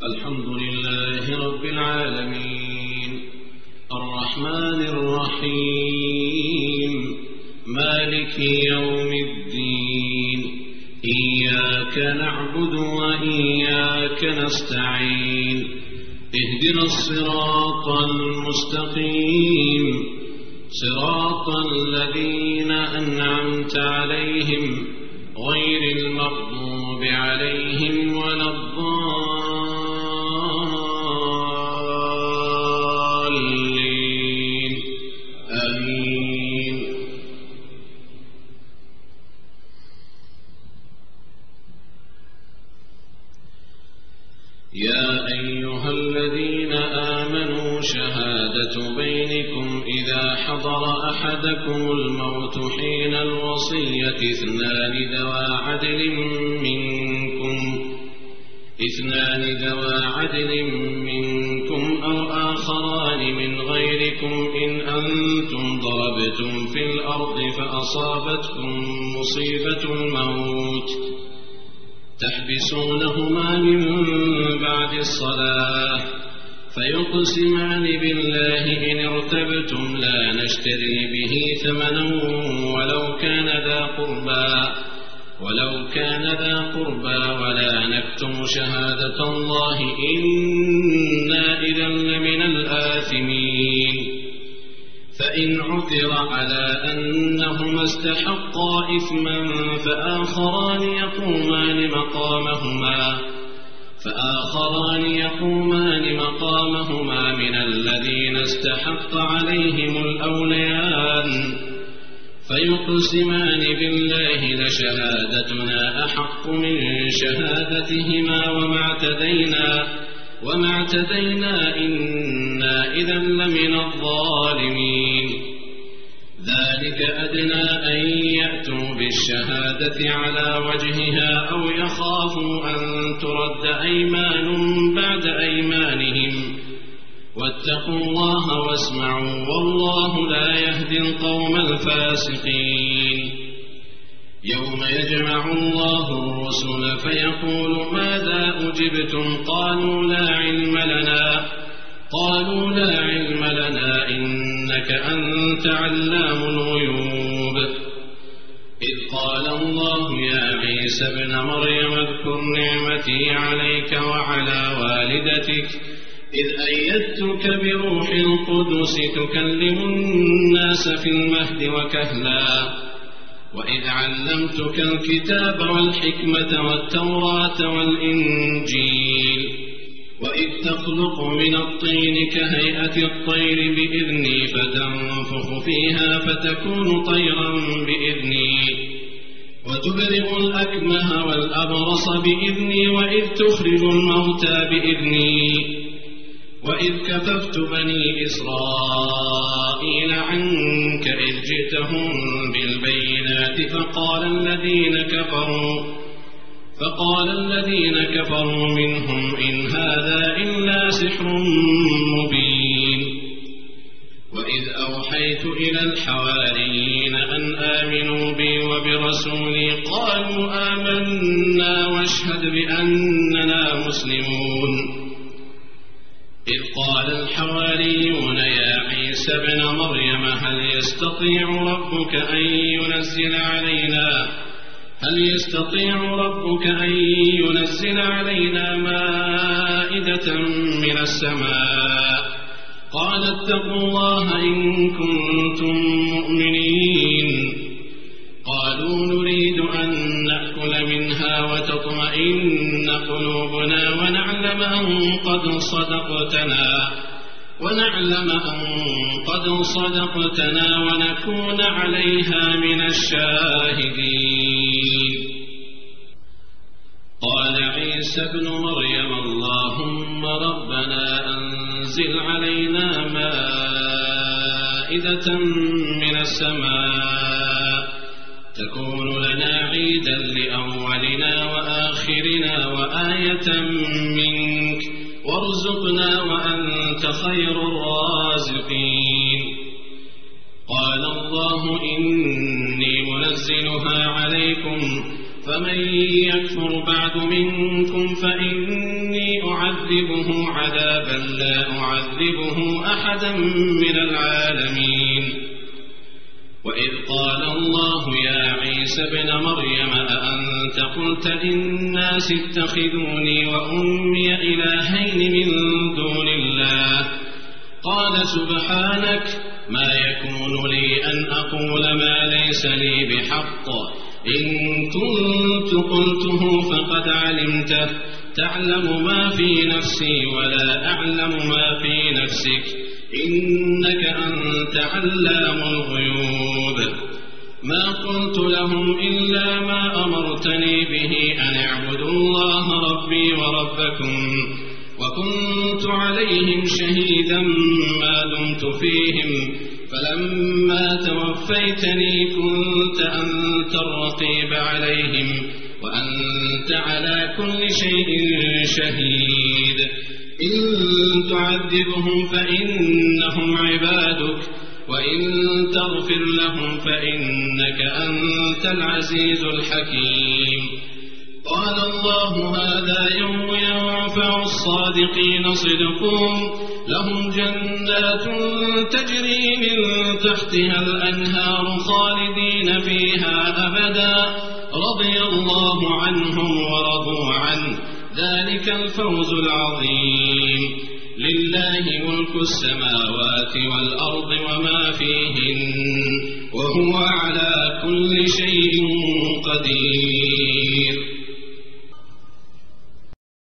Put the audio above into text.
الحمد لله رب العالمين الرحمن الرحيم مالك يوم الدين إياك نعبد وإياك نستعين اهدنا الصراط المستقيم صراط الذين أنعمت عليهم غير المغضوب عليهم ولا الضالين آمين. يا أيها الذين آمنوا شهادة بينكم إذا حضر أحدكم الموت حين الوصية اثنان ذوى عدل منكم أو آخران من غيركم إن أنتم ضربتم في الأرض فأصابتكم مصيبة الموت تحبسونهما من بعد الصلاة فيقسمان بالله إن ارتبتم لا نشتري به ثمنا ولو كان ذا قربى ولا نكتم شهادة الله إنا إذا لمن الآثمين. فإن عثر على أنهما استحقا إثما فآخران يقومان من الذين استحق عليهم الأوليان فيقسمان بالله لشهادتنا أحق من شهادتهما وما اعتدينا إنا إذا لمن الظالمين. ذلك أدنى أن يأتوا بالشهادة على وجهها أو يخافوا أن ترد أيمان بعد أيمانهم واتقوا الله واسمعوا والله لا يهدي القوم الفاسقين. يوم يجمع الله الرسل فيقول ماذا أجبتم قالوا لا علم لنا إنك أنت علام الغيوب. إذ قال الله يا عيسى ابن مريم اذكر نعمتي عليك وعلى والدتك إذ أيدتك بروح القدس تكلم الناس في المهد وكهلا وإذ علمتك الكتاب والحكمة والتوراة والإنجيل وإذ تخلق من الطين كهيئة الطير بإذني فتنفخ فيها فتكون طيرا بإذني وتبرئ الأكمه والأبرص بإذني وإذ تخرج الموتى بإذني وإذ كففت بني إسرائيل عنك إذ جئتهم بالبينات فقال الذين كفروا منهم إن هذا إلا سحر مبين. وإذ أوحيت إلى الحواريين أن آمنوا بي وبرسولي قالوا آمنا واشهد بأننا مسلمون. إذ قال الحواريون يا عيسى ابن مريم هل يستطيع ربك أن ينزل علينا مائدة من السماء قال اتقوا الله إن كنتم مؤمنين. قالوا نريد أن نأكل منها وتطمئن قلوبنا ونعلم أن قد صدقتنا ونكون عليها من الشاهدين. قال عيسى ابن مريم اللهم ربنا أنزل علينا مائدة من السماء تكون لنا عيدا لأولنا وآخرنا وآية منك وارزقنا وأنت خير الرازقين. قال الله إني منزلها عليكم فمن يكفر بعد منكم فإني أعذبه عذابا لا أعذبه أحدا من العالمين. وإذ قال الله يا عيسى ابن مريم أأنت قلت للناس اتخذوني وأمي إلهين من دون الله قال سبحانك ما يكون لي أن أقول ما ليس لي بحق إن كنت قلته فقد علمته تعلم ما في نفسي ولا أعلم ما في نفسك إنك أنت علام الغيوب. ما قلت لهم إلا ما أمرتني به أن اعبدوا الله ربي وربكم وكنت عليهم شهيدا ما دمت فيهم فلما توفيتني كنت أنت الرقيب عليهم وأنت على كل شيء شهيد. إن تعذبهم فإنهم عبادك وإن تغفر لهم فإنك أنت العزيز الحكيم. قال الله هذا يوم ينفع الصادقين صدقهم لهم جنات تجري من تحتها الأنهار خالدين فيها أبدا رضي الله عنهم ورضوا عنه ذلك الفوز العظيم. لله ملك السماوات والأرض وما فيهن وهو على كل شيء قدير.